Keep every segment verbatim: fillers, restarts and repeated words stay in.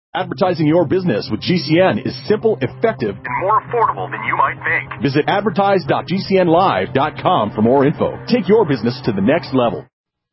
Advertising your business with G C N is simple, effective, and more affordable than you might think. Visit advertise dot g c n live dot com for more info. Take your business to the next level.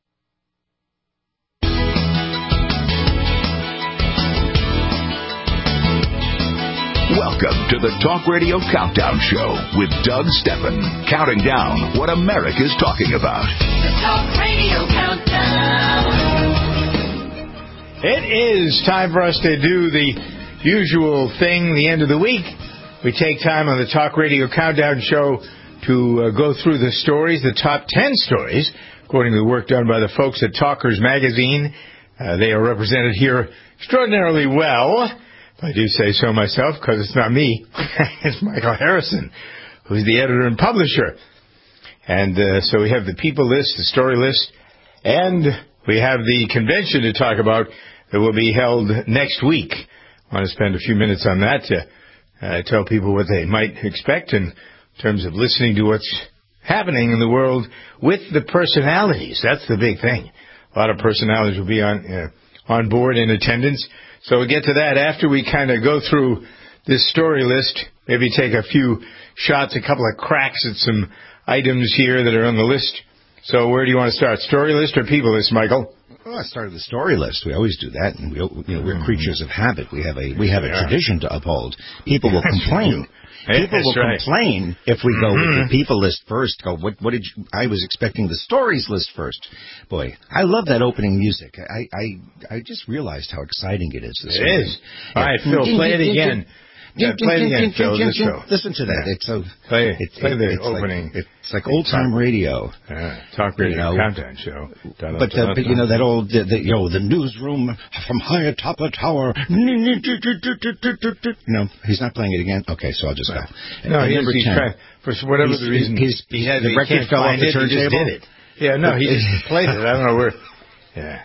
Welcome to the Talk Radio Countdown Show with Doug Steffen, counting down what America's talking about. The Talk Radio Countdown. It is time for us to do the usual thing, the end of the week. We take time on the Talk Radio Countdown Show to uh, go through the stories, the top ten stories, according to the work done by the folks at Talkers Magazine. Uh, they are represented here extraordinarily well, if I do say so myself, because it's not me. It's Michael Harrison, who's the editor and publisher. And uh, so we have the people list, the story list, and we have the convention to talk about that will be held next week. I want to spend a few minutes on that to uh, tell people what they might expect in terms of listening to what's happening in the world with the personalities. That's the big thing. A lot of personalities will be on uh, on board in attendance. So we'll get to that after we kind of go through this story list, maybe take a few shots, a couple of cracks at some items here that are on the list. So where do you want to start, story list or people list, Michael? Well, I started the story list. We always do that, and we, you know, we're creatures of habit. We have a we have a yeah. tradition to uphold. People will complain. People will right. complain if we go mm-hmm. with the people list first. Go, what, what did you, I was expecting the stories list first. Boy, I love that opening music. I I, I just realized how exciting it is. This it morning. is. All right, Phil, play it again. Yeah, play it again, Phil. Listen to that. It's so. Play, it's, play the it's opening. Like, it's like old time radio. Yeah, Talk Radio you know, Countdown Show. But, uh, but you know that old, the, the, you know, the newsroom from high atop a tower. No, he's not playing it again. Okay, so I'll just go. No, he's, he's trying, for whatever he's, the reason. He's, he had the record fell off the turntable. He just did it. Yeah, no, he just played it. I don't know where. Yeah.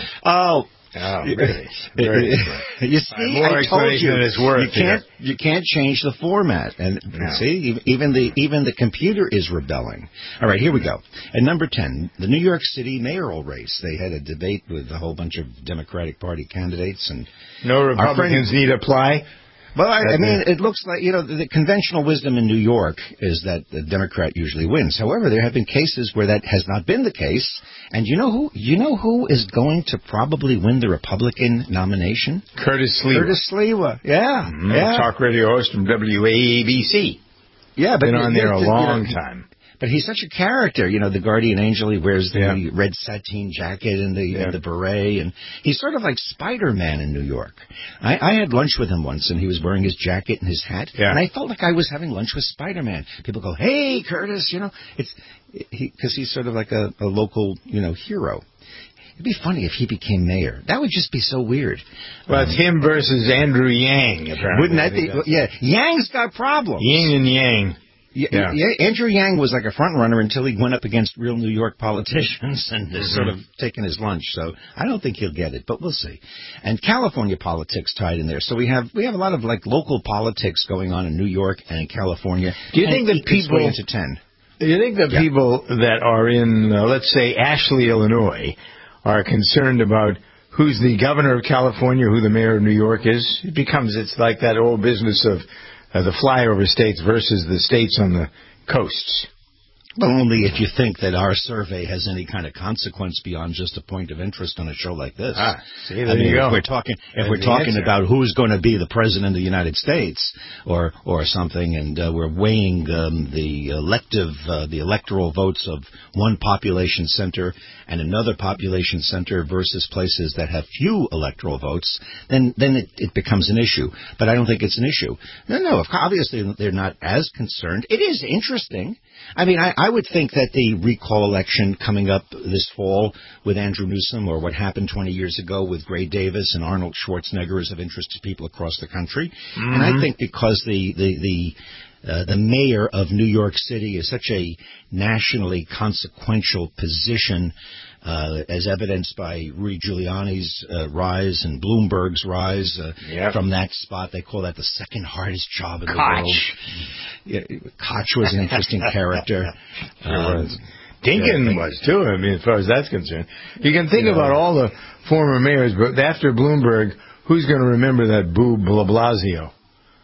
Oh. Oh, really? Very you see, More I told you, than it's worth, you can't yeah. you can't change the format. And no. see, even the even the computer is rebelling. All right, here we go. At number ten, the New York City mayoral race. They had a debate with a whole bunch of Democratic Party candidates, and no Republicans friend, need apply. Well, I, I mean, it looks like, you know, the, the conventional wisdom in New York is that the Democrat usually wins. However, there have been cases where that has not been the case. And you know who? You know who is going to probably win the Republican nomination? Curtis Sliwa. Curtis Sliwa. Yeah. Mm-hmm. yeah. Talk radio host from W A B C. Yeah, but been on there a you long know, time. But he's such a character, you know, the guardian angel. He wears the yeah. red sateen jacket and the, yeah. and the beret, and he's sort of like Spider-Man in New York. I, I had lunch with him once, and he was wearing his jacket and his hat, yeah. and I felt like I was having lunch with Spider-Man. People go, "Hey, Curtis," you know, it's because he, he's sort of like a, a local, you know, hero. It'd be funny if he became mayor. That would just be so weird. Well, um, it's him versus Andrew Yang, apparently. Wouldn't that be? Yeah, Yang's got problems. Yin and Yang. Yeah. yeah, Andrew Yang was like a front runner until he went up against real New York politicians and is mm-hmm. sort of taking his lunch. So I don't think he'll get it, but we'll see. And California politics tied in there. So we have we have a lot of like local politics going on in New York and in California. Do you think that people into ten? Do you think that yeah. people that are in, uh, let's say, Ashley, Illinois, are concerned about who's the governor of California, who the mayor of New York is? It becomes it's like that old business of Uh, the flyover states versus the states on the coasts. Well, only if you think that our survey has any kind of consequence beyond just a point of interest on a show like this. Ah, see, there I mean, you go. If we're talking, if There's we're talking answer. about who's going to be the president of the United States, or or something, and uh, we're weighing um, the elective, uh, the electoral votes of one population center and another population center versus places that have few electoral votes, then then it, it becomes an issue. But I don't think it's an issue. No, no. Obviously, they're not as concerned. It is interesting. I mean, I, I would think that the recall election coming up this fall with Andrew Newsom, or what happened twenty years ago with Gray Davis and Arnold Schwarzenegger, is of interest to people across the country. Mm-hmm. And I think because the the the Uh, the mayor of New York City is such a nationally consequential position, uh, as evidenced by Rudy Giuliani's uh, rise and Bloomberg's rise uh, yep. from that spot. They call that the second hardest job in Koch. the world. Yeah, Koch was an interesting character. Sure um, was. Dinkin yeah, was, too, I mean, as far as that's concerned. You can think you know, about all the former mayors, but after Bloomberg, who's going to remember that boob Blasio?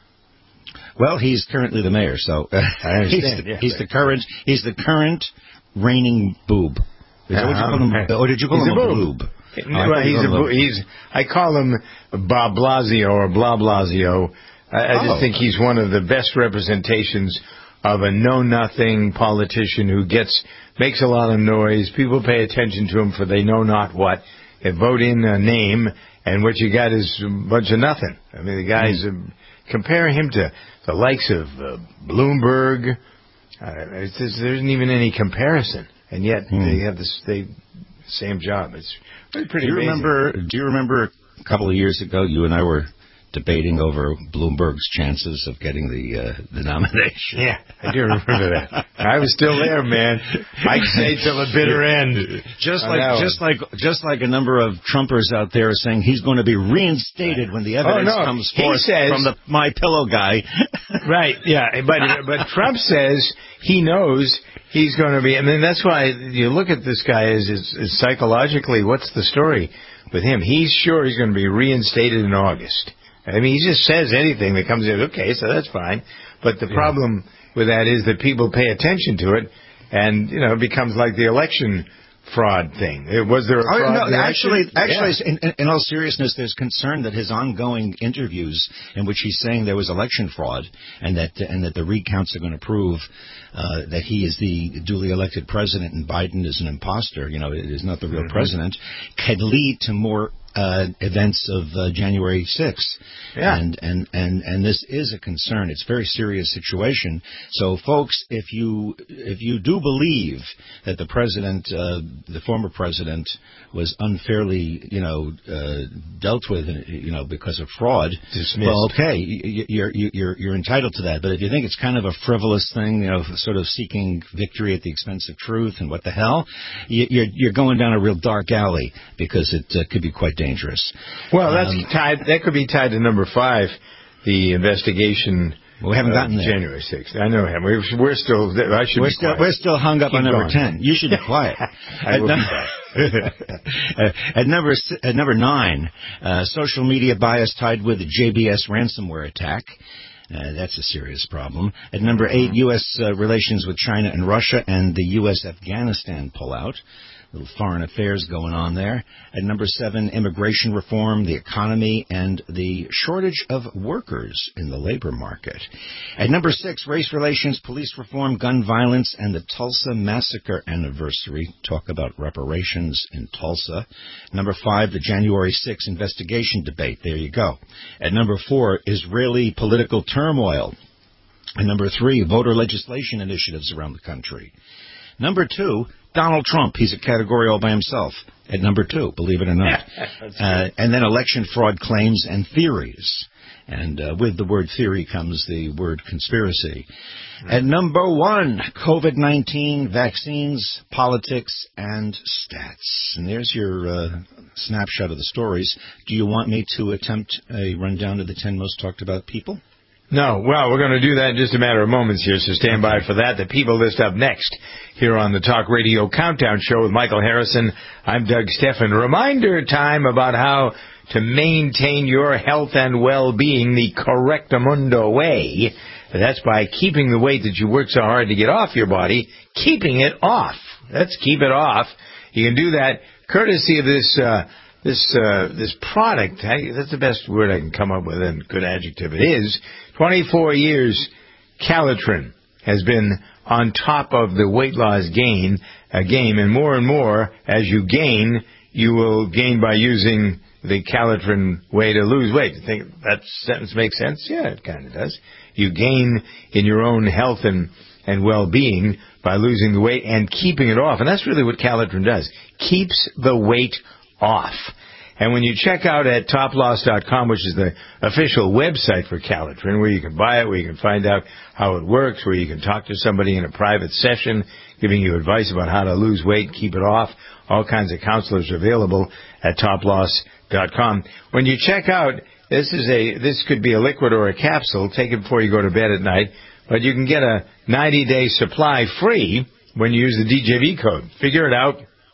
Well, he's currently the mayor, so uh, I understand. he's, the, yeah, he's the current he's the current reigning boob. Is that what you call him? Uh-huh. Or did you call he's him a a boob? boob? Oh, well, he's a boob. He's I call him Bob Blasio or Blah Blasio. I, I just oh. think he's one of the best representations of a know-nothing politician who gets makes a lot of noise. People pay attention to him for they know not what. They vote in a name, and what you got is a bunch of nothing. I mean, the guy's mm. uh, compare him to the likes of uh, Bloomberg. Uh, it's just, there isn't even any comparison, and yet mm. they have this they same job. It's pretty. Do you amazing. remember? Do you remember a couple of years ago, you and I were debating over Bloomberg's chances of getting the uh, the nomination? Yeah, I do remember that. I was still there, man. I say till the bitter end. Just like just like just like a number of Trumpers out there saying he's going to be reinstated when the evidence oh, no. comes he forth says, from the My Pillow guy. Right? Yeah, but but Trump says he knows he's going to be. I mean, that's why you look at this guy as is, is psychologically. What's the story with him? He's sure he's going to be reinstated in August. I mean, he just says anything that comes in. Okay, so that's fine. But the yeah. problem with that is that people pay attention to it, and you know, it becomes like the election fraud thing. Was there a fraud? Oh, no, actually, yeah. actually, in, in all seriousness, there's concern that his ongoing interviews, in which he's saying there was election fraud, and that and that the recounts are going to prove uh, that he is the duly elected president and Biden is an imposter. You know, it is not the real mm-hmm. president. Could lead to more Uh, events of uh, January sixth, yeah. and, and and and this is a concern. It's a very serious situation. So, folks, if you if you do believe that the president, uh, the former president, was unfairly, you know, uh, dealt with, you know, because of fraud, dismissed. Well, okay, you're you're you're entitled to that. But if you think it's kind of a frivolous thing, you know, sort of seeking victory at the expense of truth, and what the hell, you're you're going down a real dark alley, because it uh, could be quite dangerous. Dangerous. Well, that's um, tied. That could be tied to number five, the investigation. Well, we haven't gotten there. January sixth. I know him. We're, we're still. I should we're be still quiet. we're still hung up Keep on number going. ten. You should be quiet. I at, will num- be quiet. at number at number nine, uh, social media bias tied with the J B S ransomware attack. Uh, that's a serious problem. At number eight, U S Uh, relations with China and Russia and the U S Afghanistan pullout. Little foreign affairs going on there. At number seven, immigration reform, the economy, and the shortage of workers in the labor market. At number six, race relations, police reform, gun violence, and the Tulsa massacre anniversary. Talk about reparations in Tulsa. Number five, the January sixth investigation debate. There you go. At number four, Israeli political turmoil. And number three, voter legislation initiatives around the country. Number two, Donald Trump. He's a category all by himself at number two, believe it or not. uh, and then election fraud claims and theories. And uh, with the word theory comes the word conspiracy. Mm-hmm. At number one, COVID nineteen, vaccines, politics, and stats. And there's your uh, snapshot of the stories. Do you want me to attempt a rundown of the ten most talked about people? No, well, we're going to do that in just a matter of moments here, so stand by for that. The people list up next here on the Talk Radio Countdown Show with Michael Harrison. I'm Doug Steffen. Reminder time about how to maintain your health and well-being the Correctamundo way. That's by keeping the weight that you work so hard to get off your body, keeping it off. Let's keep it off. You can do that courtesy of this uh This uh, this product, that's the best word I can come up with, and good adjective it is. twenty-four years, Calitrin has been on top of the weight loss gain uh, game, and more and more, as you gain, you will gain by using the Calitrin way to lose weight. You think that sentence makes sense? Yeah, it kind of does. You gain in your own health and, and well-being by losing the weight and keeping it off, and that's really what Calitrin does. Keeps the weight off. And when you check out at top loss dot com, which is the official website for Calitrin, where you can buy it, where you can find out how it works, where you can talk to somebody in a private session giving you advice about how to lose weight, keep it off, all kinds of counselors available at top loss dot com. When you check out, this is a this could be a liquid or a capsule. Take it before you go to bed at night, but you can get a ninety-day supply free when you use the D J V code. Figure it out.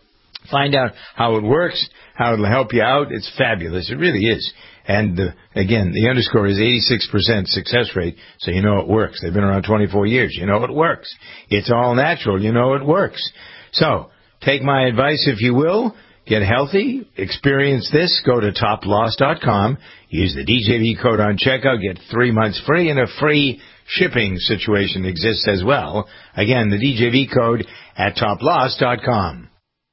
Find out how it works, how it'll help you out. It's fabulous. It really is. And, uh, again, the underscore is eighty-six percent success rate, so you know it works. They've been around twenty-four years. You know it works. It's all natural. You know it works. So, take my advice, if you will. Get healthy. Experience this. Go to top loss dot com. Use the D J V code on checkout. Get three months free, and a free shipping situation exists as well. Again, the D J V code at top loss dot com.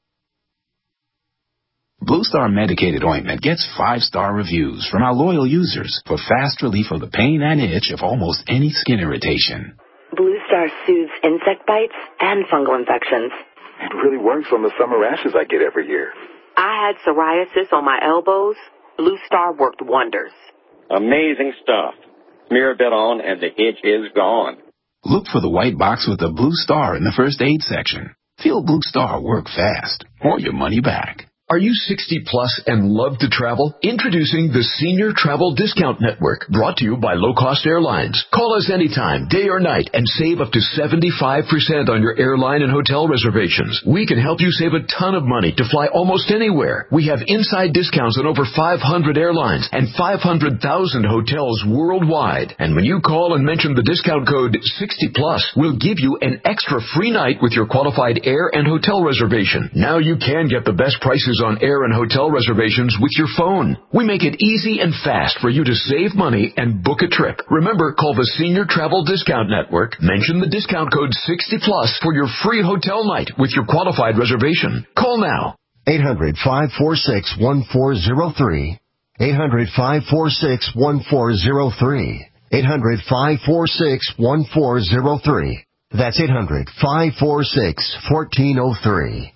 Blue Star Medicated Ointment gets five-star reviews from our loyal users for fast relief of the pain and itch of almost any skin irritation. Blue Star soothes insect bites and fungal infections. It really works on the summer rashes I get every year. I had psoriasis on my elbows. Blue Star worked wonders. Amazing stuff. Smear a bit on and the itch is gone. Look for the white box with the Blue Star in the first aid section. Feel Blue Star work fast or your money back. Are you sixty plus and love to travel? Introducing the Senior Travel Discount Network, brought to you by Low Cost Airlines. Call us anytime, day or night, and save up to seventy-five percent on your airline and hotel reservations. We can help you save a ton of money to fly almost anywhere. We have inside discounts on over five hundred airlines and five hundred thousand hotels worldwide. And when you call and mention the discount code sixty plus, we'll give you an extra free night with your qualified air and hotel reservation. Now you can get the best prices on air and hotel reservations with your phone. We make it easy and fast for you to save money and book a trip. Remember, call the Senior Travel Discount Network, mention the discount code sixty plus for your free hotel night with your qualified reservation. Call now. eight hundred, five four six, one four zero three. eight hundred, five four six, one four zero three. eight hundred, five four six, one four zero three. That's eight hundred, five four six, one four zero three.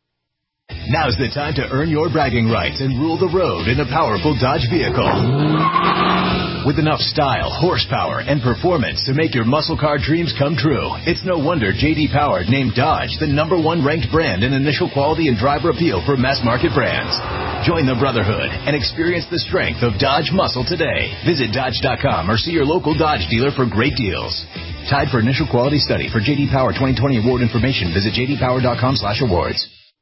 Now's the time to earn your bragging rights and rule the road in a powerful Dodge vehicle. With enough style, horsepower, and performance to make your muscle car dreams come true, it's no wonder J D Power named Dodge the number one ranked brand in initial quality and driver appeal for mass market brands. Join the brotherhood and experience the strength of Dodge muscle today. Visit Dodge dot com or see your local Dodge dealer for great deals. Tied for initial quality study. For J D Power twenty twenty award information, visit j d power dot com slash awards.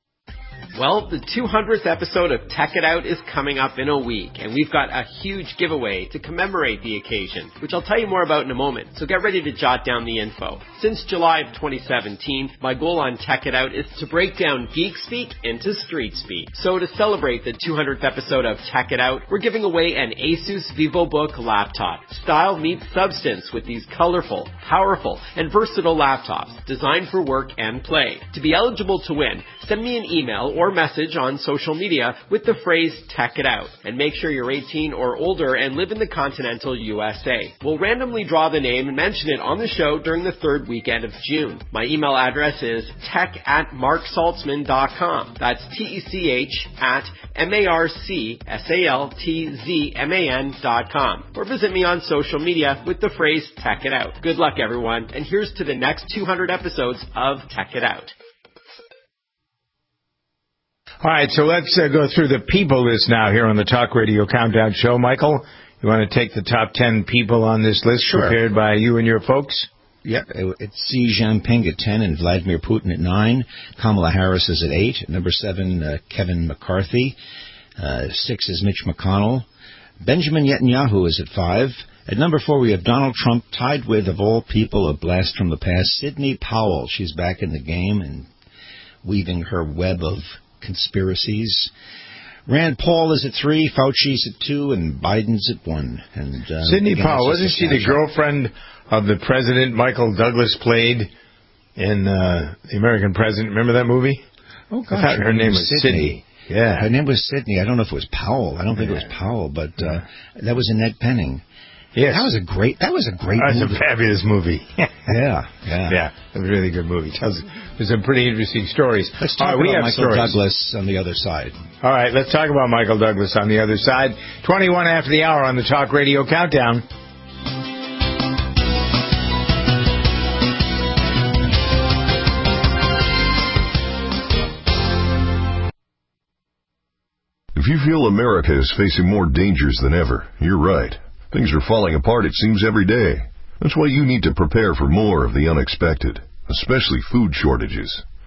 Well, the two hundredth episode of Tech It Out is coming up in a week, and we've got a huge giveaway to commemorate the occasion, which I'll tell you more about in a moment, so get ready to jot down the info. Since July of twenty seventeen, my goal on Tech It Out is to break down geek speak into street speak. So to celebrate the two hundredth episode of Tech It Out, we're giving away an Asus VivoBook laptop. Style meets substance with these colorful, powerful, and versatile laptops designed for work and play. To be eligible to win, send me an email or message on social media with the phrase Tech It Out, and make sure you're eighteen or older and live in the continental U S A. We'll randomly draw the name and mention it on the show during the third weekend of June. My email address is tech at mark saltzman dot com. That's T E C H at M A R C S A L T Z M A N dot com. Or visit me on social media with the phrase Tech It Out. Good luck, everyone, and here's to the next two hundred episodes of Tech It Out. All right, so let's uh, go through the people list now here on the Talk Radio Countdown Show. Michael, you want to take the top ten people on this list Sure. prepared by you and your folks? Yep, it's Xi Jinping at ten and Vladimir Putin at nine. Kamala Harris is at eight. At number seven, uh, Kevin McCarthy. Uh, six is Mitch McConnell. Benjamin Netanyahu is at five. At number four, we have Donald Trump, tied with, of all people, a blast from the past, Sidney Powell. She's back in the game and weaving her web of conspiracies. Rand Paul is at three, Fauci's at two, and Biden's at one. And uh, Sidney again, Powell, wasn't she the girlfriend of the president Michael Douglas played in uh, The American President? Remember that movie? Oh, gosh. I thought her name was Sidney. Yeah. Her name was Sidney. I don't know if it was Powell. I don't think yeah. it was Powell, but uh, that was Annette Bening. Yes. That was a great, that was a great That was movie. a fabulous movie. yeah, yeah. Yeah, it was a really good movie. Tells, there's some pretty interesting stories. Let's talk right, we about have Michael stories. Douglas on the other side. All right, let's talk about Michael Douglas on the other side. twenty-one after the hour on the Talk Radio Countdown. If you feel America is facing more dangers than ever, you're right. Things are falling apart, it seems, every day. That's why you need to prepare for more of the unexpected, especially food shortages.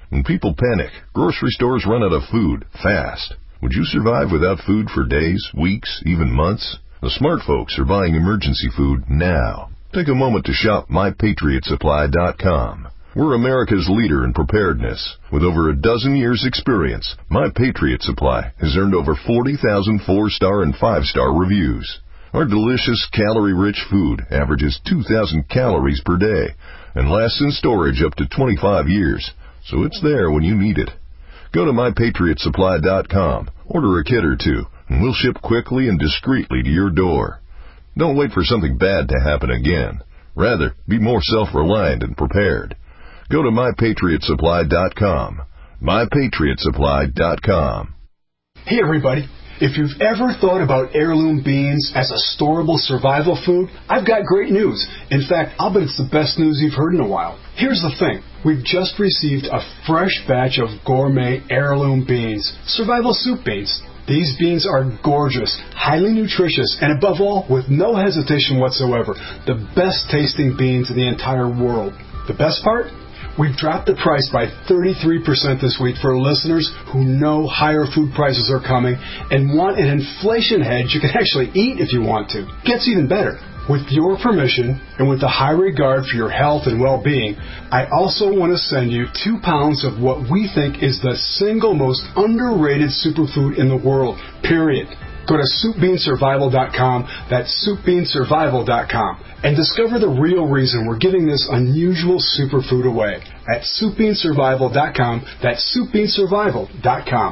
When people panic, grocery stores run out of food fast. Would you survive without food for days, weeks, even months? The smart folks are buying emergency food now. Take a moment to shop my patriot supply dot com. We're America's leader in preparedness. With over a dozen years' experience, My Patriot Supply has earned over forty thousand four-star and five-star reviews. Our delicious, calorie-rich food averages two thousand calories per day and lasts in storage up to twenty-five years, so it's there when you need it. Go to my patriot supply dot com, order a kit or two, and we'll ship quickly and discreetly to your door. Don't wait for something bad to happen again. Rather, be more self-reliant and prepared. Go to my patriot supply dot com. my patriot supply dot com. Hey, everybody. If you've ever thought about heirloom beans as a storable survival food, I've got great news. In fact, I'll bet it's the best news you've heard in a while. Here's the thing. We've just received a fresh batch of gourmet heirloom beans, survival soup beans. These beans are gorgeous, highly nutritious, and above all, with no hesitation whatsoever, the best tasting beans in the entire world. The best part? We've dropped the price by thirty-three percent this week for listeners who know higher food prices are coming and want an inflation hedge you can actually eat if you want to. Gets even better. With your permission and with a high regard for your health and well-being, I also want to send you two pounds of what we think is the single most underrated superfood in the world, period. Go to soup bean survival dot com, that's soup bean survival dot com, and discover the real reason we're giving this unusual superfood away at soup bean survival dot com, that's soup bean survival dot com.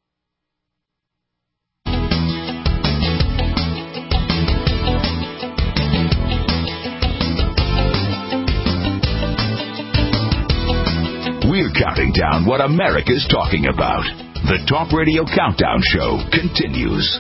We're counting down what America's talking about. The Talk Radio Countdown Show continues.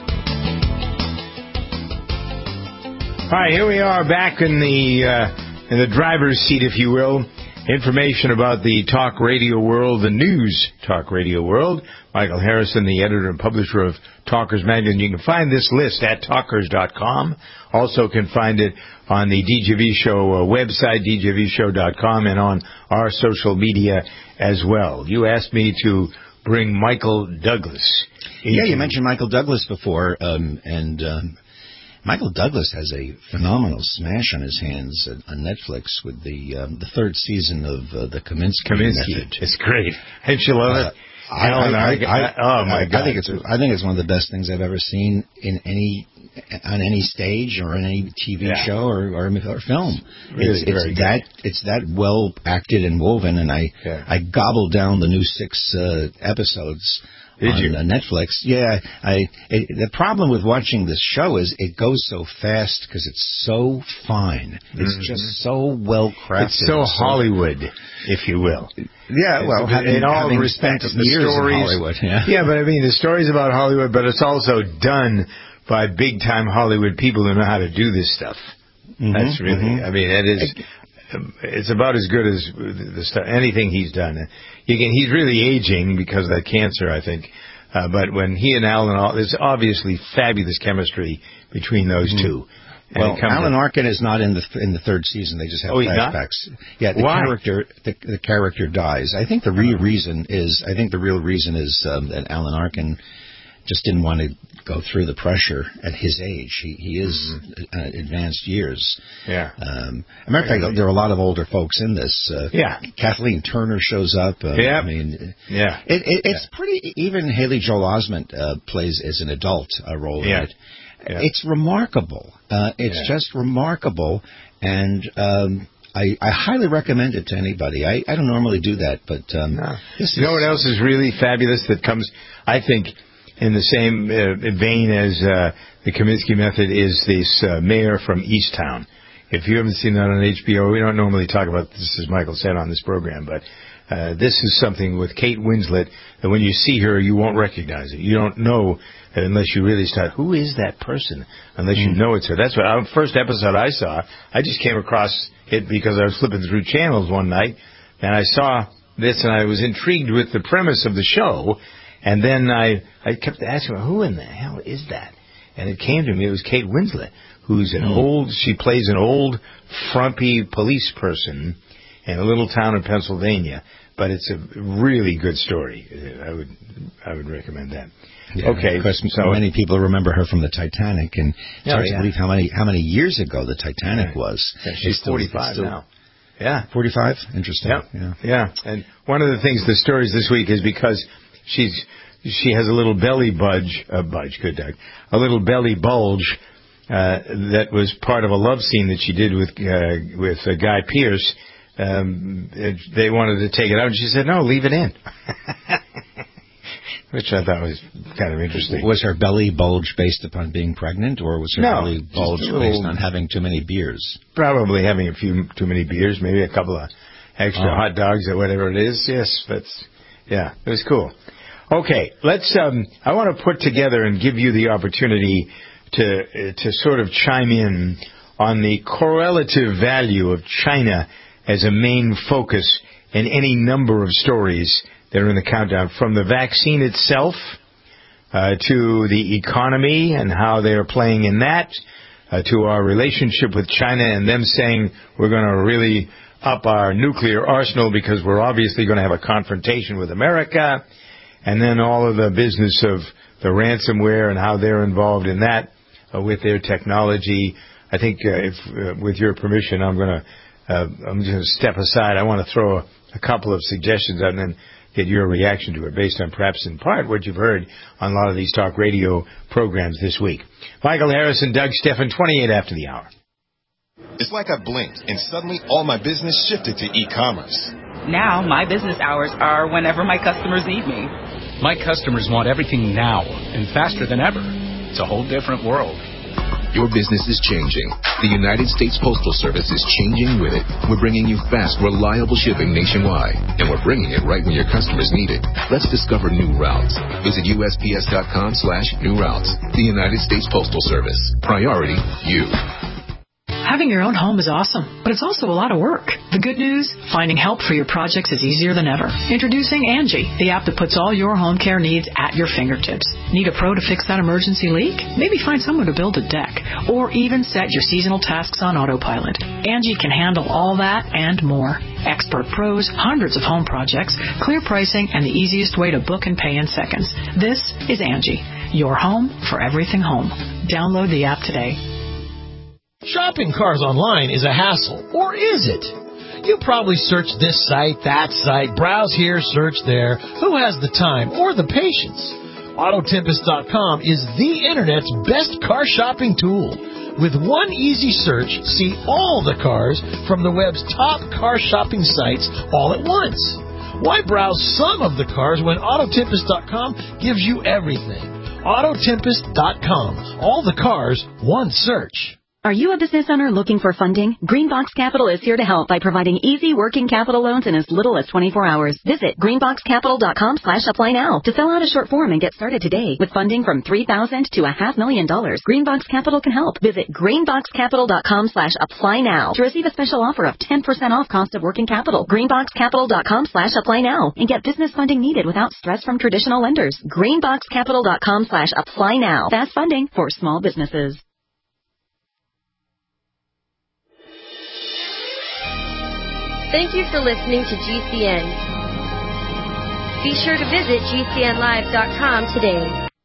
All right, here we are back in the uh, in the driver's seat, if you will. Information about the talk radio world, the news talk radio world. Michael Harrison, the editor and publisher of Talkers Magazine. You can find this list at talkers dot com. Also can find it on the D J V Show uh, website, d j v show dot com, and on our social media as well. You asked me to bring Michael Douglas. Yeah, you mentioned Michael Douglas before, um, and um, Michael Douglas has a phenomenal smash on his hands on Netflix with the um, the third season of uh, the Kaminsky, Kaminsky Method. It's great. Don't you love it? Uh, I, I, I, I, oh my God! I think it's I think it's one of the best things I've ever seen in any on any stage or in any T V yeah. show or, or, or film. Really, it's it's that good. It's that well acted and woven, and I yeah. I gobbled down the new six uh, episodes. Did on you? Uh, Netflix. Yeah, I. It, the problem with watching this show is it goes so fast because it's so fine. It's mm-hmm. just so well crafted. It's so Hollywood, if you will. Yeah, well, in, having, in all having respects, spent the years stories. in Hollywood. Yeah. yeah, but I mean, the stories about Hollywood, but it's also done by big time Hollywood people who know how to do this stuff. Mm-hmm, That's really. Mm-hmm. I mean, that is. It's about as good as the stuff, anything he's done. You can, he's really aging because of that cancer, I think. Uh, but when he and Alan, there's obviously fabulous chemistry between those mm-hmm. two. And well, Alan Arkin is not in the in the third season. They just have oh, flashbacks. Yeah, the Why? character the, the character dies. I think the real reason is I think the real reason is um, that Alan Arkin just didn't want to go through the pressure at his age. He he is mm-hmm. uh, advanced years. Yeah. Um, as a matter of fact, there are a lot of older folks in this. Uh, yeah. Kathleen Turner shows up. Uh, yeah. I mean, yeah. It, it, it's yeah. pretty. Even Haley Joel Osment uh, plays as an adult a role yeah. in it. Yeah. It's remarkable. Uh, it's yeah. just remarkable, and um, I, I highly recommend it to anybody. I, I don't normally do that, but um, no. this you is, know what else is really fabulous that comes, I think, in the same uh, vein as uh, the Kaminsky Method is this uh, mayor from Easttown. If you haven't seen that on H B O, we don't normally talk about this, as Michael said, on this program, but uh, this is something with Kate Winslet that when you see her, you won't recognize it. You don't know unless you really start, who is that person? Unless you know it's her. That's what our first episode I saw. I just came across it because I was flipping through channels one night, and I saw this, and I was intrigued with the premise of the show. And then I, I kept asking, who in the hell is that? And it came to me, it was Kate Winslet, who's an mm. old, she plays an old, frumpy police person in a little town in Pennsylvania. but it's a really good story. I would I would recommend that. Yeah, okay, of course, so many people remember her from the Titanic, and it's yeah, hard yeah. to believe how many how many years ago the Titanic yeah. was. Yeah, she's still, forty-five still, now. Yeah, forty-five. Interesting. Yeah. yeah, yeah. And one of the things, the stories this week is because she's she has a little belly budge, uh, budge, good Doug, a little belly bulge uh, that was part of a love scene that she did with uh, with uh, Guy Pearce. Um, they wanted to take it out, and she said, "No, leave it in." Which I thought was kind of interesting. Was her belly bulge based upon being pregnant, or was her no, belly bulge little, based on having too many beers? Probably having a few too many beers, maybe a couple of extra oh. hot dogs or whatever it is. Yes, that's yeah, it was cool. Okay, let's. Um, I want to put together and give you the opportunity to uh, to sort of chime in on the correlative value of China as a main focus in any number of stories that are in the countdown, from the vaccine itself uh, to the economy and how they are playing in that, uh, to our relationship with China and them saying we're going to really up our nuclear arsenal because we're obviously going to have a confrontation with America, and then all of the business of the ransomware and how they're involved in that uh, with their technology. I think, uh, if uh, with your permission, I'm going to uh, I'm just going to step aside. I want to throw a, a couple of suggestions out and then get your reaction to it based on perhaps in part what you've heard on a lot of these talk radio programs this week. Michael Harrison, Doug Steffen, twenty-eight after the hour. It's like I blinked and suddenly all my business shifted to e-commerce. Now my business hours are whenever my customers need me. My customers want everything now and faster than ever. It's a whole different world. Your business is changing. The United States Postal Service is changing with it. We're bringing you fast, reliable shipping nationwide, and we're bringing it right when your customers need it. Let's discover new routes. Visit U S P S dot com slash new routes. The United States Postal Service. Priority, you. Having your own home is awesome, but it's also a lot of work. The good news, finding help for your projects is easier than ever. Introducing Angie, the app that puts all your home care needs at your fingertips. Need a pro to fix that emergency leak? Maybe find someone to build a deck, or even set your seasonal tasks on autopilot. Angie can handle all that and more. Expert pros, hundreds of home projects, clear pricing, and the easiest way to book and pay in seconds. This is Angie, your home for everything home. Download the app today. Shopping cars online is a hassle, or is it? You probably search this site, that site, browse here, search there. Who has the time or the patience? Auto Tempest dot com is the Internet's best car shopping tool. With one easy search, see all the cars from the web's top car shopping sites all at once. Why browse some of the cars when Auto Tempest dot com gives you everything? Auto Tempest dot com. All the cars, one search. Are you a business owner looking for funding? Greenbox Capital is here to help by providing easy working capital loans in as little as twenty-four hours. Visit greenbox capital dot com slash apply now to fill out a short form and get started today. With funding from three thousand dollars to a half million dollars, Greenbox Capital can help. Visit greenbox capital dot com slash apply now to receive a special offer of ten percent off cost of working capital. greenbox capital dot com slash apply now and get business funding needed without stress from traditional lenders. greenbox capital dot com slash apply now. Fast funding for small businesses. Thank you for listening to G C N. Be sure to visit G C N live dot com today.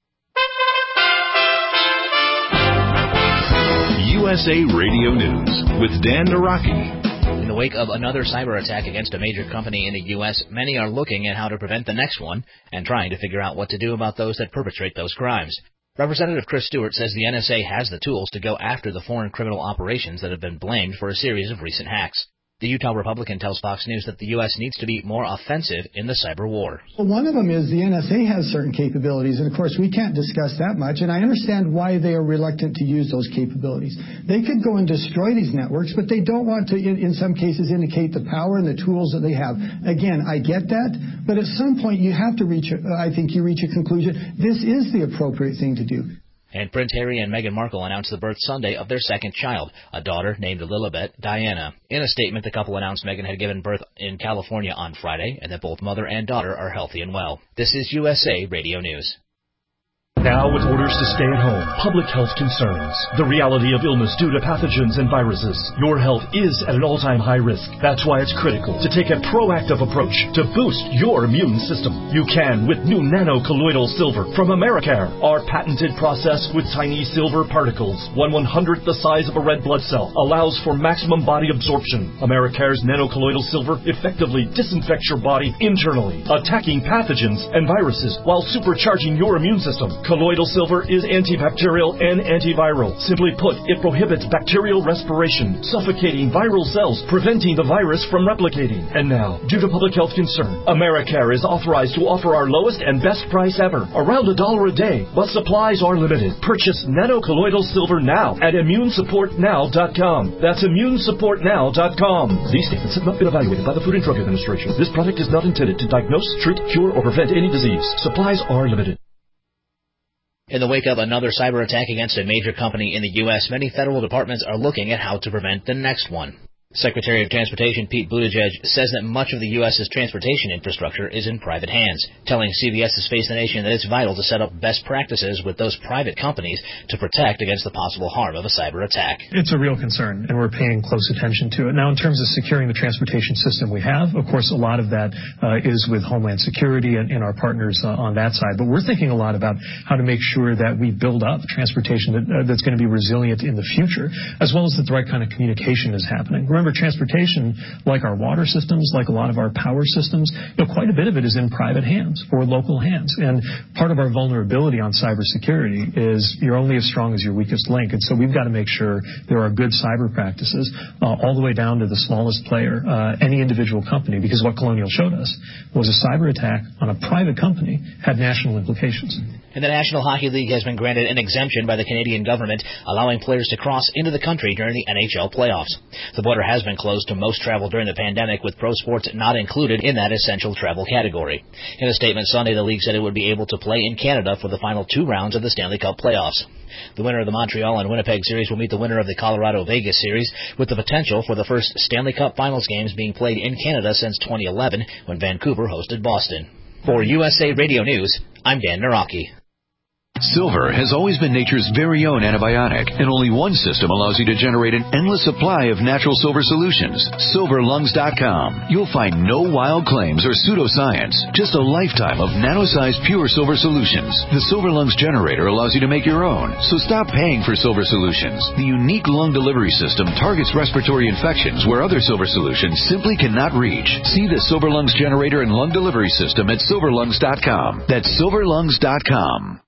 U S A Radio News with Dan Naraki. In the wake of another cyber attack against a major company in the U S, many are looking at how to prevent the next one and trying to figure out what to do about those that perpetrate those crimes. Representative Chris Stewart says the N S A has the tools to go after the foreign criminal operations that have been blamed for a series of recent hacks. The Utah Republican tells Fox News that the U S needs to be more offensive in the cyber war. Well, one of them is the N S A has certain capabilities, and of course we can't discuss that much, and I understand why they are reluctant to use those capabilities. They could go and destroy these networks, but they don't want to, in, in some cases, indicate the power and the tools that they have. Again, I get that, but at some point you have to reach, a, I think you reach a conclusion. This is the appropriate thing to do. And Prince Harry and Meghan Markle announced the birth Sunday of their second child, a daughter named Lilibet Diana. In a statement, the couple announced Meghan had given birth in California on Friday and that both mother and daughter are healthy and well. This is U S A Radio News. Now with orders to stay at home, public health concerns, the reality of illness due to pathogens and viruses, your health is at an all-time high risk. That's why it's critical to take a proactive approach to boost your immune system. You can with new nano-colloidal silver from Americare, our patented process with tiny silver particles, one one-hundredth the size of a red blood cell, allows for maximum body absorption. Americare's nano-colloidal silver effectively disinfects your body internally, attacking pathogens and viruses while supercharging your immune system. Colloidal silver is antibacterial and antiviral. Simply put, it prohibits bacterial respiration, suffocating viral cells, preventing the virus from replicating. And now, due to public health concern, Americare is authorized to offer our lowest and best price ever, around a dollar a day, but supplies are limited. Purchase nano-colloidal silver now at immune support now dot com. That's immune support now dot com. These statements have not been evaluated by the Food and Drug Administration. This product is not intended to diagnose, treat, cure, or prevent any disease. Supplies are limited. In the wake of another cyber attack against a major company in the U S, many federal departments are looking at how to prevent the next one. Secretary of Transportation Pete Buttigieg says that much of the U S's transportation infrastructure is in private hands, telling CBS's Face the Nation that it's vital to set up best practices with those private companies to protect against the possible harm of a cyber attack. It's a real concern, and we're paying close attention to it. Now, in terms of securing the transportation system we have, of course, a lot of that uh, is with Homeland Security and, and our partners uh, on that side. But we're thinking a lot about how to make sure that we build up transportation that, uh, that's going to be resilient in the future, as well as that the right kind of communication is happening. Remember, transportation, like our water systems, like a lot of our power systems, you know, quite a bit of it is in private hands or local hands. And part of our vulnerability on cybersecurity is you're only as strong as your weakest link. And so we've got to make sure there are good cyber practices uh, all the way down to the smallest player, uh, any individual company, because what Colonial showed us was a cyber attack on a private company had national implications. And the National Hockey League has been granted an exemption by the Canadian government, allowing players to cross into the country during the N H L playoffs. The border has been closed to most travel during the pandemic, with pro sports not included in that essential travel category. In a statement Sunday, the league said it would be able to play in Canada for the final two rounds of the Stanley Cup playoffs. The winner of the Montreal and Winnipeg series will meet the winner of the Colorado-Vegas series, with the potential for the first Stanley Cup Finals games being played in Canada since twenty eleven, when Vancouver hosted Boston. For U S A Radio News, I'm Dan Naraki. Silver has always been nature's very own antibiotic, and only one system allows you to generate an endless supply of natural silver solutions. silver lungs dot com. You'll find no wild claims or pseudoscience, just a lifetime of nano-sized pure silver solutions. The Silver Lungs generator allows you to make your own, so stop paying for silver solutions. The unique lung delivery system targets respiratory infections where other silver solutions simply cannot reach. See the Silver Lungs generator and lung delivery system at silver lungs dot com. That's silver lungs dot com.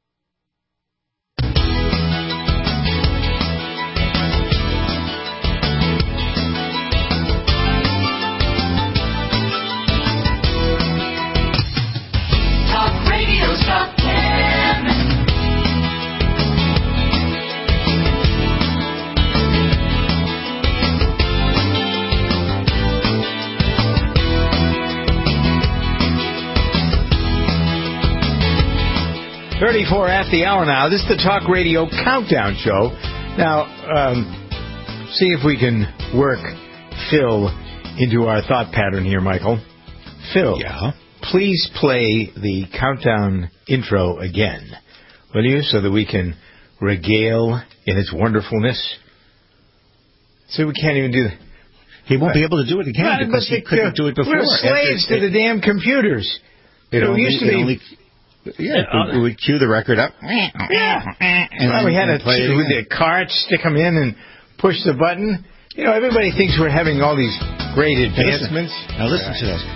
thirty-four at the hour now. This is the Talk Radio Countdown Show. Now, um, see if we can work Phil into our thought pattern here, Michael. Phil, yeah? Please play the countdown intro again, will you, so that we can regale in its wonderfulness? So we can't even do that. He won't be able to do it again right, because he couldn't do it before. We're slaves to the damn computers. It, it only, used to be... Only, yeah, we, we would cue the record up. Yeah. And well, we had and a with the cart, stick them in, and push the button. You know, everybody thinks we're having all these great advancements. Now listen to this.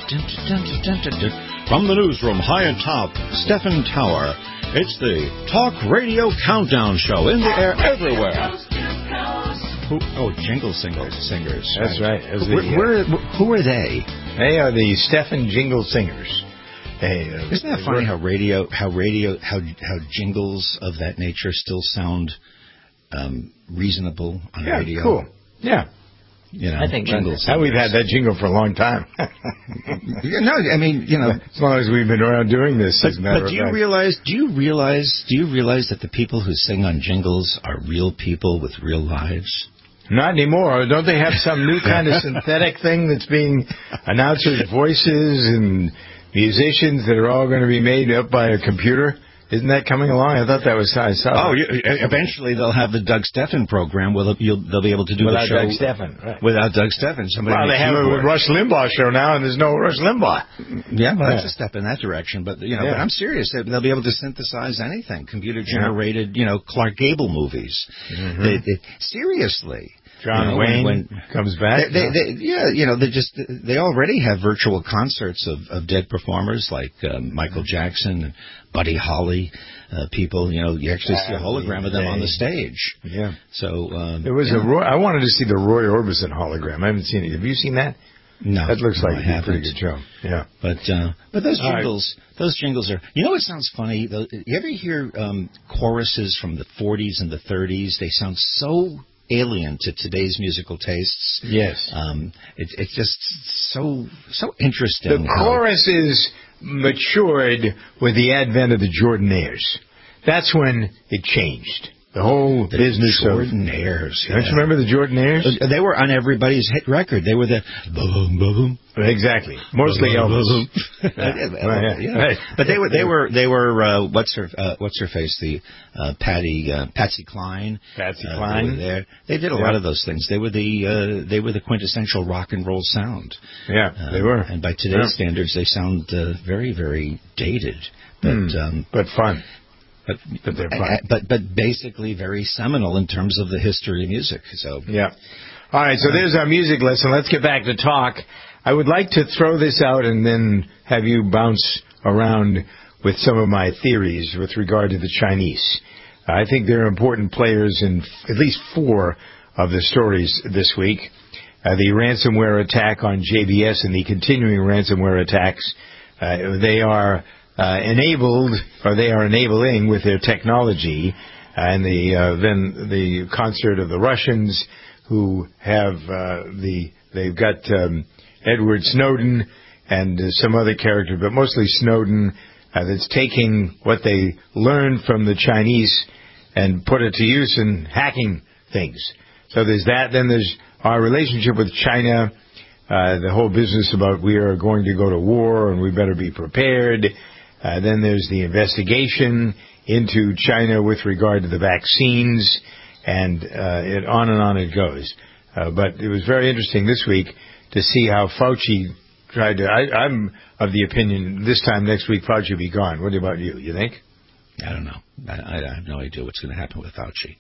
From the newsroom high on top, Stephen Tower. It's the Talk Radio Countdown Show, in the air everywhere. Who, oh, Jingle Singles Singers. That's right. right. Who, the, uh, where, who are they? They are the Stephen Jingle Singers. Hey, uh, Isn't that funny how radio, how radio, how how jingles of that nature still sound um, reasonable on yeah, radio? Cool. Yeah. You know, I think jingles. That, we've had that jingle for a long time. No, I mean, you know, as long as we've been around doing this. But, as a matter but do of you fact. realize? Do you realize? Do you realize that the people who sing on jingles are real people with real lives? Not anymore. Don't they have some new kind of synthetic thing that's being announcers' voices and musicians that are all going to be made up by a computer? Isn't that coming along? I thought that was I saw. Oh, that. you, eventually they'll have the Doug Stephan program where they'll, you'll, they'll be able to do without the show Doug Stephan. Right. Without Doug Stephan. Somebody well, they have a Rush Limbaugh show now, and there's no Rush Limbaugh. Yeah, well, that's yeah. a step in that direction. But you know, yeah. but I'm serious. They'll be able to synthesize anything, computer generated, yeah. you know, Clark Gable movies. Mm-hmm. They, they, seriously. John you know, Wayne when, comes back. They, they, they, yeah, you know, they just they already have virtual concerts of, of dead performers like um, Michael Jackson and Buddy Holly. Uh, people, you know, you actually see a hologram of them on the stage. Yeah. So um, there was yeah. a. Roy, I wanted to see the Roy Orbison hologram. I haven't seen it. Have you seen that? No. That looks no, like a pretty good show. Yeah. But uh, but those All jingles, right. those jingles are. You know what sounds funny? Though, you ever hear um, choruses from the forties and the thirties? They sound so alien to today's musical tastes. Yes. Um, it, it's just so so interesting. The chorus is matured with the advent of the Jordanaires. That's when it changed. The whole the business Jordanaires. of... Don't yeah. you remember the Jordanaires? Uh, they were on everybody's hit record. They were the... Boom, boom. Exactly. Mostly Elvis. yeah. yeah. yeah. Right. But they were, they were, they were, uh, what's her, uh, what's her face? The, uh, Patty, uh, Patsy Cline. Patsy uh, Cline. They were there. They did a yeah. lot of those things. They were the, uh, they were the quintessential rock and roll sound. Yeah, uh, they were. And by today's yeah. standards, they sound, uh, very, very dated. But, mm, um, but fun. But, but they're fun. Uh, but, but basically very seminal in terms of the history of music. So. Yeah. All right. So there's our music lesson. Let's get back to talk. I would like to throw this out and then have you bounce around with some of my theories with regard to the Chinese. I think they're important players in at least four of the stories this week. Uh, the ransomware attack on J B S and the continuing ransomware attacks, uh, they are uh, enabled, or they are enabling with their technology, and the uh, then the concert of the Russians who have uh, the, they've got um, Edward Snowden and uh, some other character, but mostly Snowden, uh, that's taking what they learned from the Chinese and put it to use in hacking things. So there's that. Then there's our relationship with China, uh, the whole business about we are going to go to war and we better be prepared. Uh, then there's the investigation into China with regard to the vaccines, and uh, it on and on it goes. Uh, but it was very interesting this week to see how Fauci tried to... I, I'm of the opinion this time next week Fauci will be gone. What about you? You think? I don't know. I, I have no idea what's going to happen with Fauci.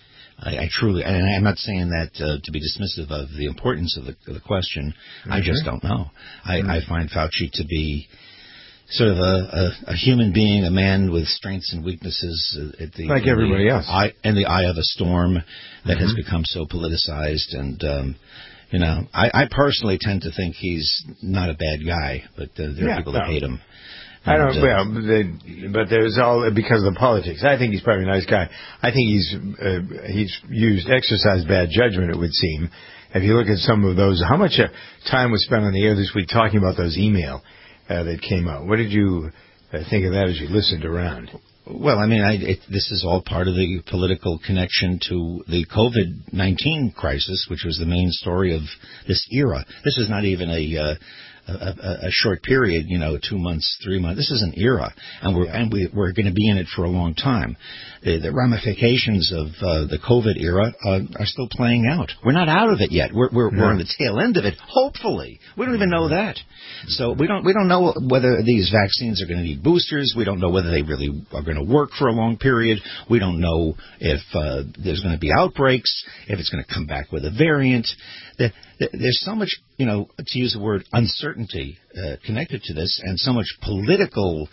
I, I truly... And I'm not saying that uh, to be dismissive of the importance of the, of the question. Mm-hmm. I just don't know. I, mm-hmm. I find Fauci to be sort of a, a, a human being, a man with strengths and weaknesses. At the, like everybody the else. Eye, in the eye of a storm that mm-hmm. has become so politicized. And... Um, You know, I, I personally tend to think he's not a bad guy, but uh, there yeah, are people no. that hate him. And, I don't. Uh, well, they, but there's all because of the politics. I think he's probably a nice guy. I think he's uh, he's used exercised bad judgment. It would seem, if you look at some of those. How much uh, time was spent on the air this week talking about those email uh, that came out? What did you uh, think of that as you listened around? Well, I mean, I, it, this is all part of the political connection to the COVID nineteen crisis, which was the main story of this era. This is not even a, uh, a, a, a short period, you know, two months, three months. This is an era, and we're, yeah. and we, we're going to be in it for a long time. The, the ramifications of uh, the COVID era uh, are still playing out. We're not out of it yet. We're, we're, no. we're on the tail end of it, hopefully. We don't even know that. So we don't we don't know whether these vaccines are going to need boosters. We don't know whether they really are going to work for a long period. We don't know if uh, there's going to be outbreaks, if it's going to come back with a variant. There's so much, you know, to use the word uncertainty uh, connected to this, and so much political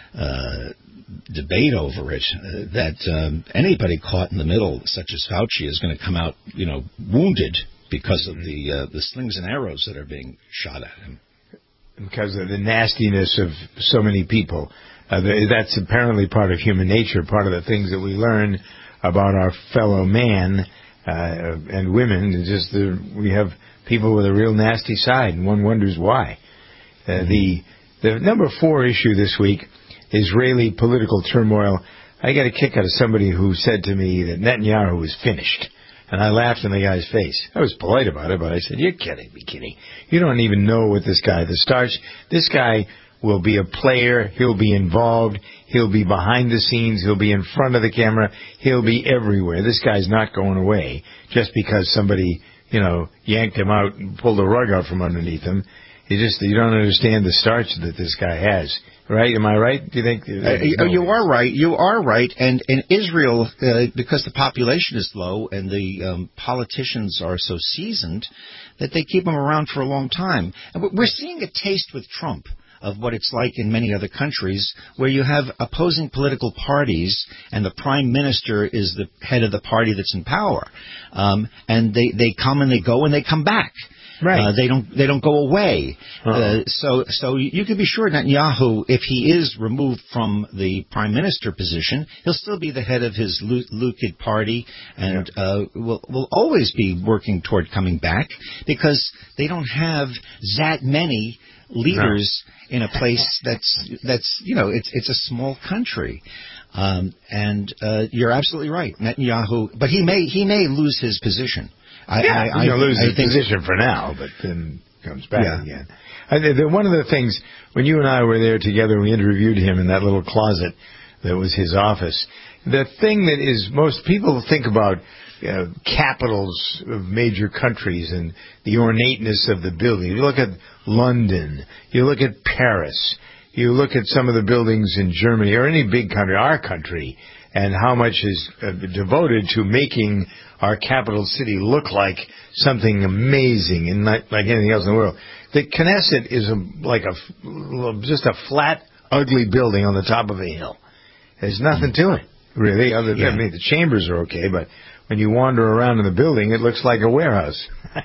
uh, debate over it uh, that um, anybody caught in the middle, such as Fauci, is going to come out, you know, wounded because of the uh, the slings and arrows that are being shot at him. Because of the nastiness of so many people. Uh, that's apparently part of human nature, part of the things that we learn about our fellow man uh, and women. It's just the, we have people with a real nasty side, and one wonders why. Uh, mm-hmm. The the number four issue this week, Israeli political turmoil. I got a kick out of somebody who said to me that Netanyahu was finished. And I laughed in the guy's face. I was polite about it, but I said, "You're kidding me, kidding. You don't even know what this guy, the starch, this guy will be a player. He'll be involved. He'll be behind the scenes. He'll be in front of the camera. He'll be everywhere. This guy's not going away just because somebody, you know, yanked him out and pulled the rug out from underneath him. You just you don't understand the starch that this guy has. Right? Am I right? Do you think? Uh, you are right. You are right. And in Israel, uh, because the population is low and the um, politicians are so seasoned, that they keep them around for a long time. And we're seeing a taste with Trump of what it's like in many other countries where you have opposing political parties and the prime minister is the head of the party that's in power. Um, and they, they come and they go and they come back. Right. Uh, they don't. They don't go away. Uh-huh. Uh, so, so you can be sure Netanyahu, if he is removed from the prime minister position, he'll still be the head of his Likud party, and yeah. uh, will will always be working toward coming back because they don't have that many leaders no. in a place that's that's you know it's it's a small country. Um, and uh, you're absolutely right, Netanyahu. But he may he may lose his position. I, yeah, I, he's going to lose I his think position for now, but then comes back yeah. again. I, the, one of the things, when you and I were there together, we interviewed him in that little closet that was his office. The thing that is most people think about uh, capitals of major countries and the ornateness of the building. You look at London, you look at Paris, you look at some of the buildings in Germany or any big country, our country, and how much is uh, devoted to making our capital city look like something amazing and not like anything else in the world. The Knesset is a, like a just a flat, ugly building on the top of a hill. There's nothing to it, really. Other than yeah. I mean, the chambers are okay, but when you wander around in the building, it looks like a warehouse.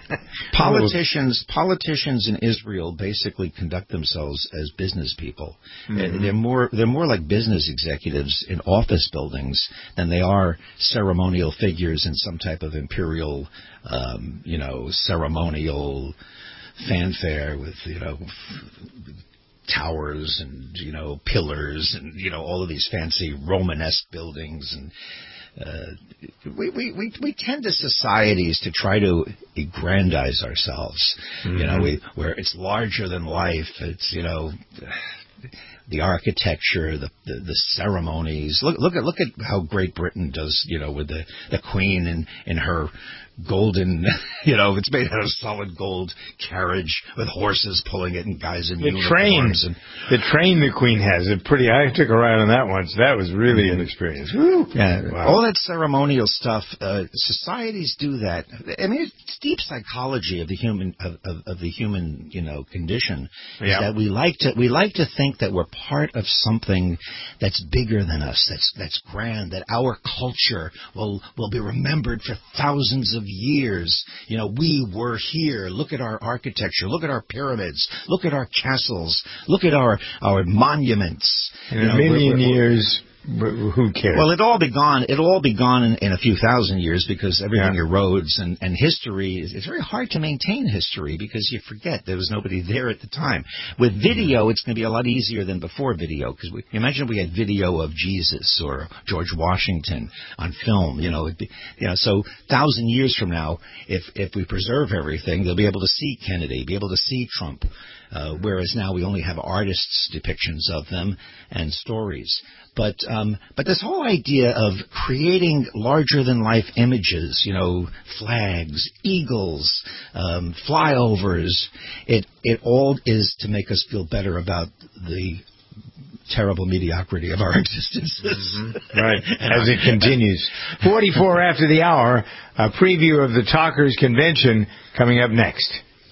Politicians, politicians in Israel basically conduct themselves as business people. Mm-hmm. They're more, they're more like business executives in office buildings than they are ceremonial figures in some type of imperial, um, you know, ceremonial fanfare with, you know, towers and, you know, pillars and, you know, all of these fancy Romanesque buildings and. Uh, we, we, we, we tend to societies to try to aggrandize ourselves, mm-hmm. you know, we, where it's larger than life. It's, you know, the architecture, the, the, the ceremonies. Look, look at, look at how Great Britain does, you know, with the, the Queen and, and her golden, you know, it's made out of solid gold carriage with horses pulling it and guys in the uniforms. Train, and the train the Queen has, it pretty, I took a ride on that once. That was really mm-hmm. an experience. Woo. Yeah, wow. All that ceremonial stuff, uh, societies do that. I mean, it's deep psychology of the human, of, of, of the human, you know, condition is yeah. that we like to, we like to think that we're part of something that's bigger than us, that's, that's grand, that our culture will, will be remembered for thousands of years. You know, we were here. Look at our architecture. Look at our pyramids. Look at our castles. Look at our our monuments. In you a know, million we're, we're, years, who cares? Well, it'll all be gone. It'll all be gone in, in a few thousand years because everything yeah. erodes and, and history. Is, it's very hard to maintain history because you forget there was nobody there at the time. With video, it's going to be a lot easier than before video because we, imagine if we had video of Jesus or George Washington on film. You know, it'd be, you know. So thousand years from now, if if we preserve everything, they'll be able to see Kennedy, be able to see Trump. Uh, whereas now we only have artists' depictions of them and stories. But um, but this whole idea of creating larger-than-life images, you know, flags, eagles, um, flyovers, it it all is to make us feel better about the terrible mediocrity of our existences. Mm-hmm. Right, as it continues. forty-four after the hour, a preview of the Talkers Convention coming up next.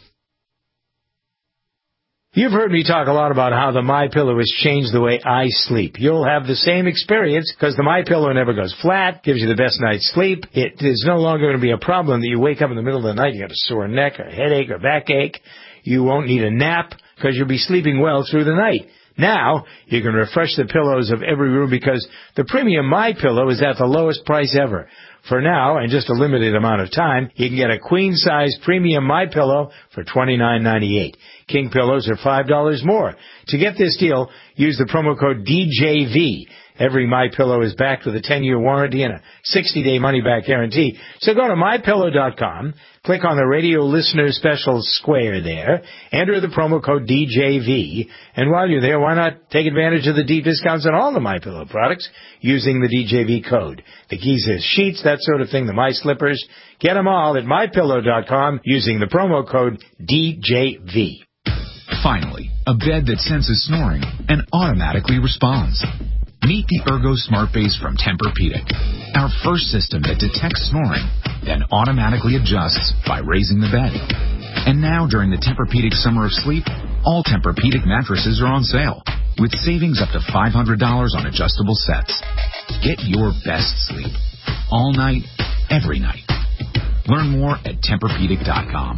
You've heard me talk a lot about how the MyPillow has changed the way I sleep. You'll have the same experience because the MyPillow never goes flat, gives you the best night's sleep. It is no longer going to be a problem that you wake up in the middle of the night, you got a sore neck, or a headache, or backache. You won't need a nap because you'll be sleeping well through the night. Now, you can refresh the pillows of every room because the premium MyPillow is at the lowest price ever. For now, and just a limited amount of time, you can get a queen-size premium MyPillow for twenty-nine ninety-eight. King pillows are five dollars more. To get this deal, use the promo code D J V. Every MyPillow is backed with a ten-year warranty and a sixty-day money-back guarantee. So go to my pillow dot com, click on the radio listener special square there, enter the promo code D J V, and while you're there, why not take advantage of the deep discounts on all the MyPillow products using the D J V code. The keys is sheets, that sort of thing, the My Slippers. Get them all at my pillow dot com using the promo code D J V. Finally, a bed that senses snoring and automatically responds. Meet the Ergo Smart Base from Tempur-Pedic, our first system that detects snoring, then automatically adjusts by raising the bed. And now, during the Tempur-Pedic Summer of Sleep, all Tempur-Pedic mattresses are on sale, with savings up to five hundred dollars on adjustable sets. Get your best sleep, all night, every night. Learn more at Tempur Pedic dot com.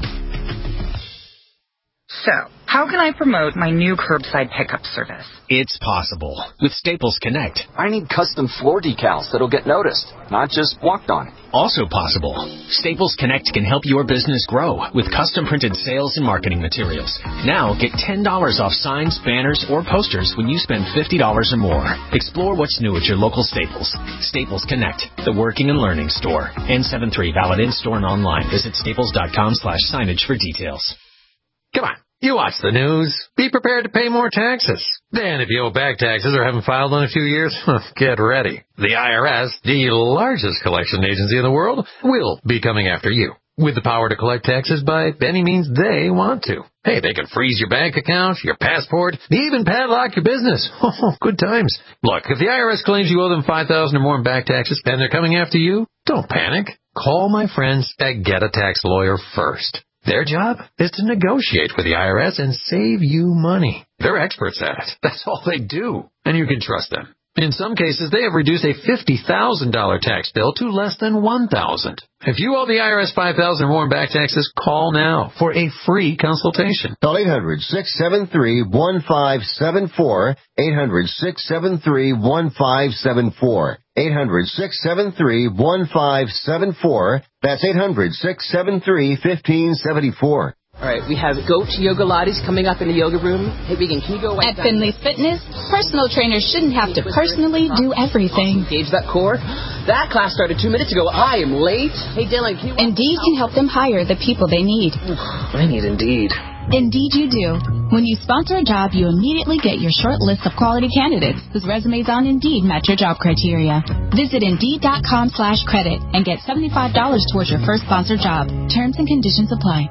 So, how can I promote my new curbside pickup service? It's possible. With Staples Connect. I need custom floor decals that'll get noticed, not just walked on. Also possible. Staples Connect can help your business grow with custom printed sales and marketing materials. Now, get ten dollars off signs, banners, or posters when you spend fifty dollars or more. Explore what's new at your local Staples. Staples Connect, the working and learning store. N seventy-three, valid in-store and online. Visit staples dot com slash signage for details. Come on. You watch the news. Be prepared to pay more taxes. Then if you owe back taxes or haven't filed in a few years, get ready. The I R S, the largest collection agency in the world, will be coming after you with the power to collect taxes by any means they want to. Hey, they can freeze your bank account, your passport, they even padlock your business. Oh, good times. Look, if the I R S claims you owe them five thousand dollars or more in back taxes and they're coming after you, don't panic. Call my friends at Get a Tax Lawyer first. Their job is to negotiate with the I R S and save you money. They're experts at it. That's all they do. And you can trust them. In some cases, they have reduced a fifty thousand dollars tax bill to less than one thousand dollars. If you owe the I R S five thousand dollars or more in back taxes, call now for a free consultation. Call eight hundred, six seven three, one five seven four, eight hundred, six seven three, one five seven four. eight hundred, six seven three, one five seven four. That's eight hundred, six seven three, one five seven four. All right, we have Goat Yoga Lattes coming up in the yoga room. Hey, Vegan, can you go away? At Finley Fitness, personal trainers shouldn't have to personally do everything. Engage that core. That class started two minutes ago. I am late. Hey, Dylan, can you... Indeed can help them hire the people they need. I need Indeed. Indeed you do. When you sponsor a job, you immediately get your short list of quality candidates whose resumes on Indeed match your job criteria. Visit Indeed.com slash credit and get seventy-five dollars towards your first sponsored job. Terms and conditions apply.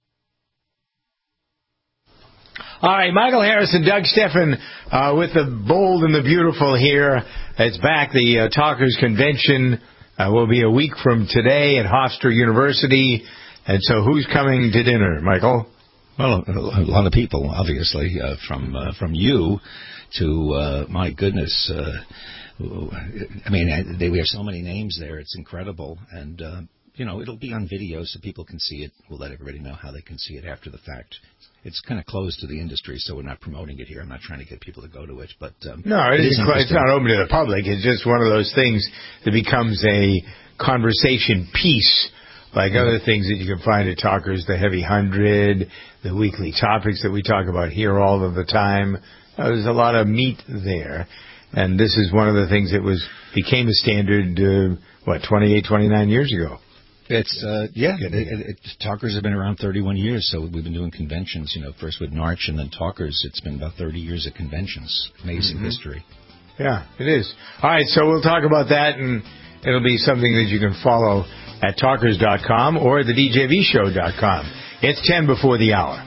All right, Michael Harris and Doug Steffen uh, with the bold and the beautiful here. It's back. The uh, Talkers Convention uh, will be a week from today at Hofstra University. And so who's coming to dinner, Michael? Well, a lot of people, obviously, uh, from uh, from you to, uh, my goodness, uh, I mean, they, we have so many names there. It's incredible. And, uh, you know, it'll be on video so people can see it. We'll let everybody know how they can see it after the fact. It's kind of closed to the industry, so we're not promoting it here. I'm not trying to get people to go to it. But um, No, it, it isn't. It's not open to the public. It's just one of those things that becomes a conversation piece, like mm-hmm. other things that you can find at Talkers, the Heavy Hundred, the weekly topics that we talk about here all of the time. Uh, there's a lot of meat there. And this is one of the things that was became a standard, uh, what, twenty-eight, twenty-nine years ago. It's, uh, yeah, it, it, it, Talkers have been around thirty-one years, so we've been doing conventions, you know, first with Narch and then Talkers. It's been about thirty years of conventions. Amazing mm-hmm. history. Yeah, it is. All right, so we'll talk about that, and it'll be something that you can follow at talkers dot com or the D J V show dot com. It's ten before the hour.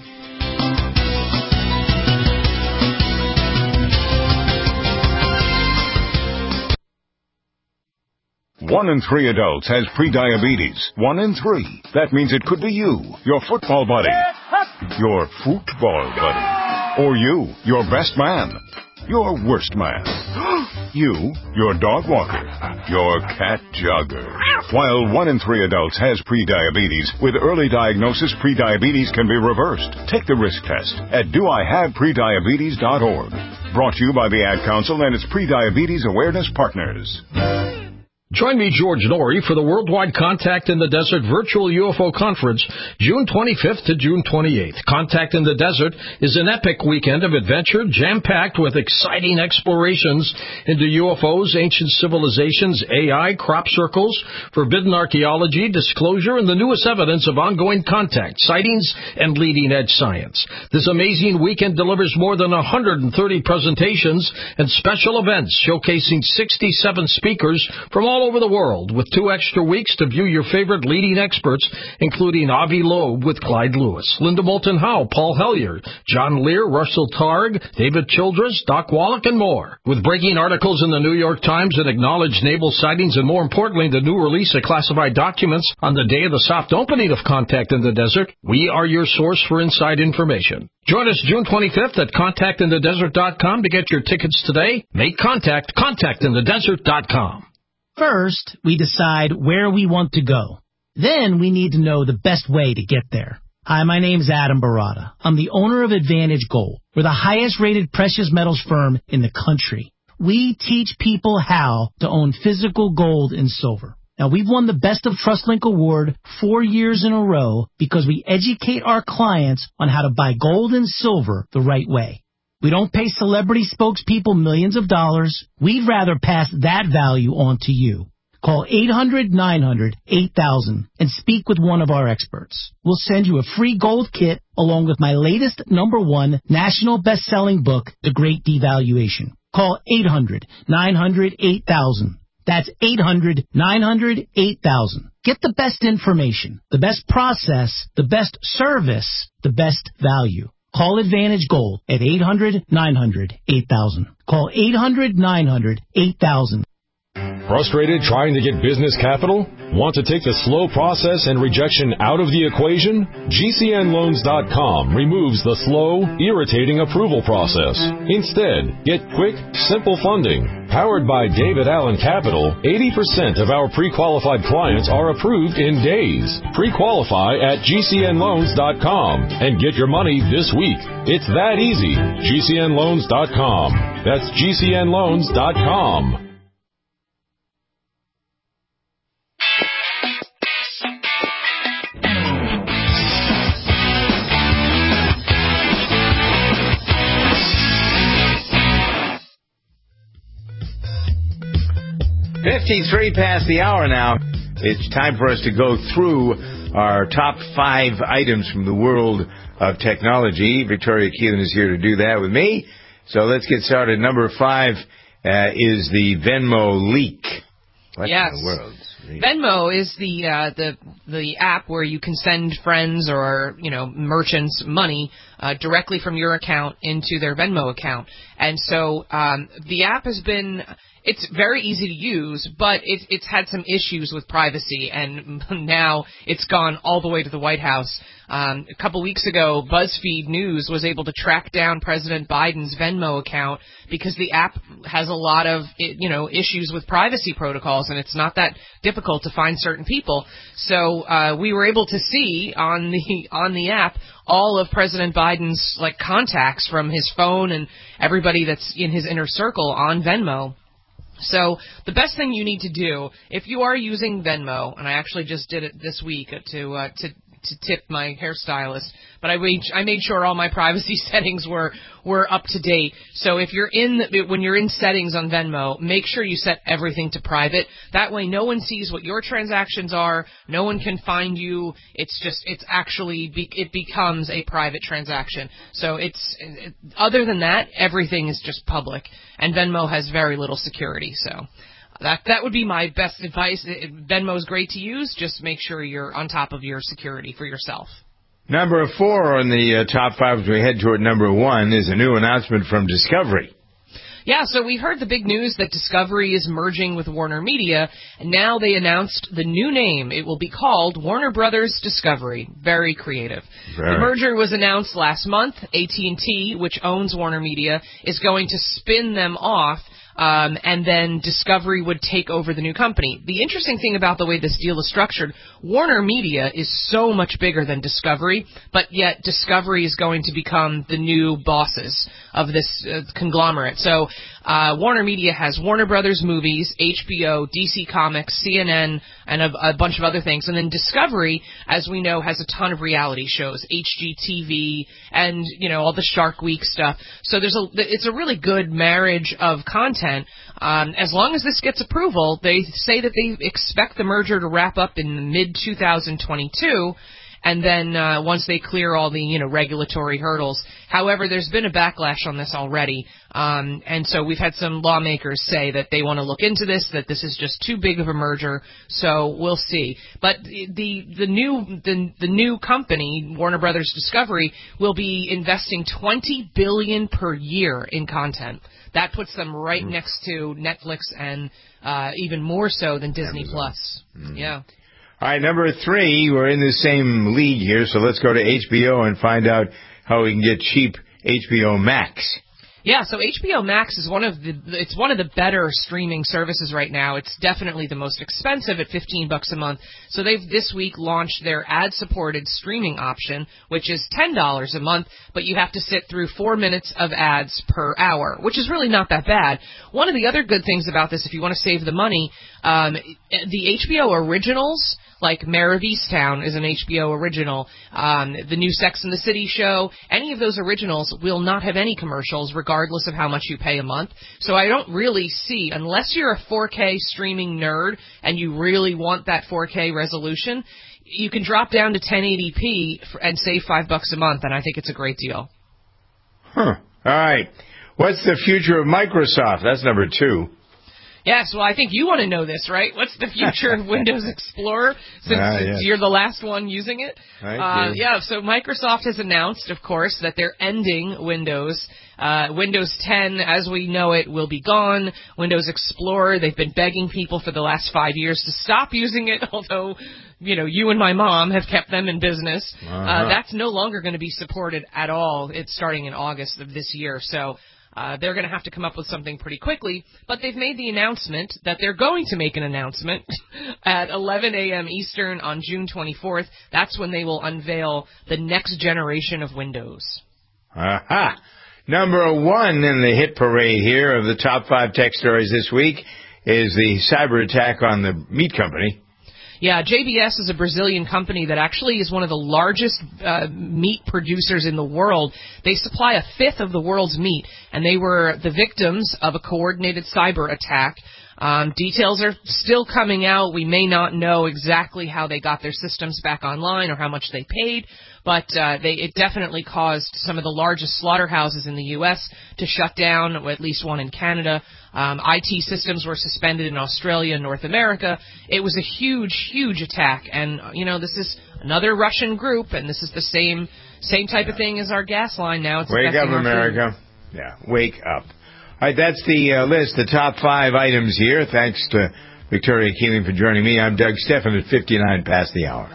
One in three adults has prediabetes. One in three. That means it could be you, your football buddy, your football buddy, or you, your best man, your worst man, you, your dog walker, your cat jogger. While one in three adults has prediabetes, with early diagnosis, prediabetes can be reversed. Take the risk test at do I have prediabetes dot org. Brought to you by the Ad Council and its Prediabetes Awareness Partners. Join me, George Norrie, for the Worldwide Contact in the Desert Virtual U F O Conference, June twenty-fifth to June twenty-eighth. Contact in the Desert is an epic weekend of adventure, jam-packed with exciting explorations into U F Os, ancient civilizations, A I, crop circles, forbidden archaeology, disclosure, and the newest evidence of ongoing contact, sightings, and leading-edge science. This amazing weekend delivers more than one hundred thirty presentations and special events showcasing sixty-seven speakers from all over the world, with two extra weeks to view your favorite leading experts, including Avi Loeb with Clyde Lewis, Linda Moulton Howe, Paul Hellyer, John Lear, Russell Targ, David Childress, Doc Wallach, and more. With breaking articles in the New York Times that acknowledge naval sightings and, more importantly, the new release of classified documents on the day of the soft opening of Contact in the Desert, we are your source for inside information. Join us June twenty-fifth at contact in the desert dot com to get your tickets today. Make contact, contact in the desert dot com. First, we decide where we want to go. Then we need to know the best way to get there. Hi, my name's Adam Barada. I'm the owner of Advantage Gold. We're the highest-rated precious metals firm in the country. We teach people how to own physical gold and silver. Now, we've won the Best of TrustLink Award four years in a row because we educate our clients on how to buy gold and silver the right way. We don't pay celebrity spokespeople millions of dollars. We'd rather pass that value on to you. Call eight hundred nine hundred eight thousand and speak with one of our experts. We'll send you a free gold kit along with my latest number one national best-selling book, The Great Devaluation. Call eight hundred nine hundred eight thousand. That's eight hundred nine hundred eight thousand. Get the best information, the best process, the best service, the best value. Call Advantage Gold at eight hundred nine hundred eight thousand. Call eight hundred nine hundred eight thousand. Frustrated trying to get business capital? Want to take the slow process and rejection out of the equation? G C N loans dot com removes the slow, irritating approval process. Instead, get quick, simple funding. Powered by David Allen Capital, eighty percent of our pre-qualified clients are approved in days. Pre-qualify at G C N loans dot com and get your money this week. It's that easy. G C N loans dot com. That's G C N loans dot com. fifty-three past the hour now. It's time for us to go through our top five items from the world of technology. Victoria Keelan is here to do that with me. So let's get started. Number five uh, is the Venmo leak. What yes. in the world? Venmo is the uh, the the app where you can send friends or you know merchants money uh, directly from your account into their Venmo account. And so um, the app has been. It's very easy to use, but it, it's had some issues with privacy, and now it's gone all the way to the White House. Um, a couple weeks ago, BuzzFeed News was able to track down President Biden's Venmo account because the app has a lot of, you know, issues with privacy protocols, and it's not that difficult to find certain people. So uh, we were able to see on the on the app all of President Biden's like contacts from his phone and everybody that's in his inner circle on Venmo. So the best thing you need to do, if you are using Venmo, and I actually just did it this week to uh, to to tip my hairstylist, but I made I made sure all my privacy settings were were up to date. So if you're in the, when you're in settings on Venmo, make sure you set everything to private. That way, no one sees what your transactions are. No one can find you. It's just it's actually be, it becomes a private transaction. So it's it, other than that, everything is just public, and Venmo has very little security. So. That that would be my best advice. Venmo's great to use. Just make sure you're on top of your security for yourself. Number four on the uh, top five as we head toward number one is a new announcement from Discovery. Yeah, so we heard the big news that Discovery is merging with Warner Media, and now they announced the new name. It will be called Warner Brothers Discovery. Very creative. Very. The merger was announced last month. A T and T, which owns Warner Media, is going to spin them off. Um, and then Discovery would take over the new company. The interesting thing about the way this deal is structured, Warner Media is so much bigger than Discovery, but yet Discovery is going to become the new bosses. of this uh, conglomerate. So uh, Warner Media has Warner Brothers Movies, H B O, D C Comics, C N N, and a, a bunch of other things. And then Discovery, as we know, has a ton of reality shows, H G T V, and, you know, all the Shark Week stuff. So there's a, it's a really good marriage of content. Um, as long as this gets approval, they say that they expect the merger to wrap up in mid twenty twenty-two. And then uh, once they clear all the, you know, regulatory hurdles. However, there's been a backlash on this already, um, and so we've had some lawmakers say that they want to look into this, that this is just too big of a merger. So we'll see. But the the new the the new company, Warner Brothers Discovery, will be investing twenty billion dollars per year in content. That puts them right mm. next to Netflix and uh, even more so than Disney Amazon. Plus. Mm. Yeah. All right, number three, we're in the same league here, so let's go to H B O and find out how we can get cheap H B O Max. Yeah, so H B O Max is one of the it's one of the better streaming services right now. It's definitely the most expensive at fifteen bucks a month. So they've this week launched their ad-supported streaming option, which is ten dollars a month, but you have to sit through four minutes of ads per hour, which is really not that bad. One of the other good things about this, if you want to save the money, um, the H B O originals, like Mare of Easttown is an H B O original, um, the new Sex and the City show, any of those originals will not have any commercials regardless of how much you pay a month. So I don't really see, unless you're a four K streaming nerd and you really want that four K resolution, you can drop down to ten eighty p and save five bucks a month, and I think it's a great deal. Huh. All right. What's the future of Microsoft? That's number two. Yes, well, I think you want to know this, right? What's the future of Windows Explorer, since, ah, since yes. you're the last one using it? I uh, yeah, so Microsoft has announced, of course, that they're ending Windows. Uh, Windows ten, as we know it, will be gone. Windows Explorer, they've been begging people for the last five years to stop using it, although, you know, you and my mom have kept them in business. Uh-huh. Uh, that's no longer going to be supported at all. It's starting in August of this year, so... Uh, they're going to have to come up with something pretty quickly, but they've made the announcement that they're going to make an announcement at eleven a.m. Eastern on June twenty-fourth. That's when they will unveil the next generation of Windows. Aha! Number one in the hit parade here of the top five tech stories this week is the cyber attack on the meat company. Yeah, J B S is a Brazilian company that actually is one of the largest uh, meat producers in the world. They supply a fifth of the world's meat, and they were the victims of a coordinated cyber attack. Um, details are still coming out. We may not know exactly how they got their systems back online or how much they paid, but uh, they, it definitely caused some of the largest slaughterhouses in the U S to shut down, or at least one in Canada. Um, I T systems were suspended in Australia and North America. It was a huge, huge attack, and you know this is another Russian group, and this is the same same type yeah. of thing as our gas line now. It's wake up, America! Food. Yeah, wake up. All right, that's the uh, list, the top five items here. Thanks to Victoria Keeling for joining me. I'm Doug Stephan at fifty-nine past the hour.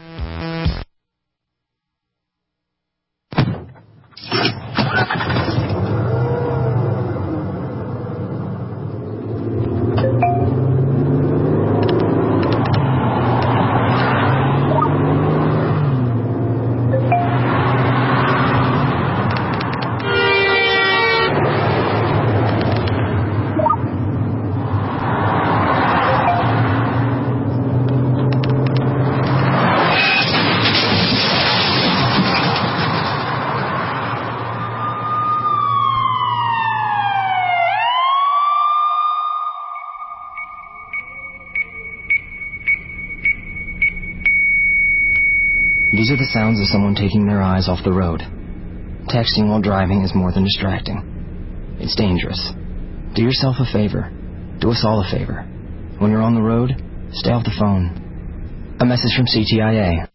These are the sounds of someone taking their eyes off the road. Texting while driving is more than distracting. It's dangerous. Do yourself a favor. Do us all a favor. When you're on the road, stay off the phone. A message from C T I A.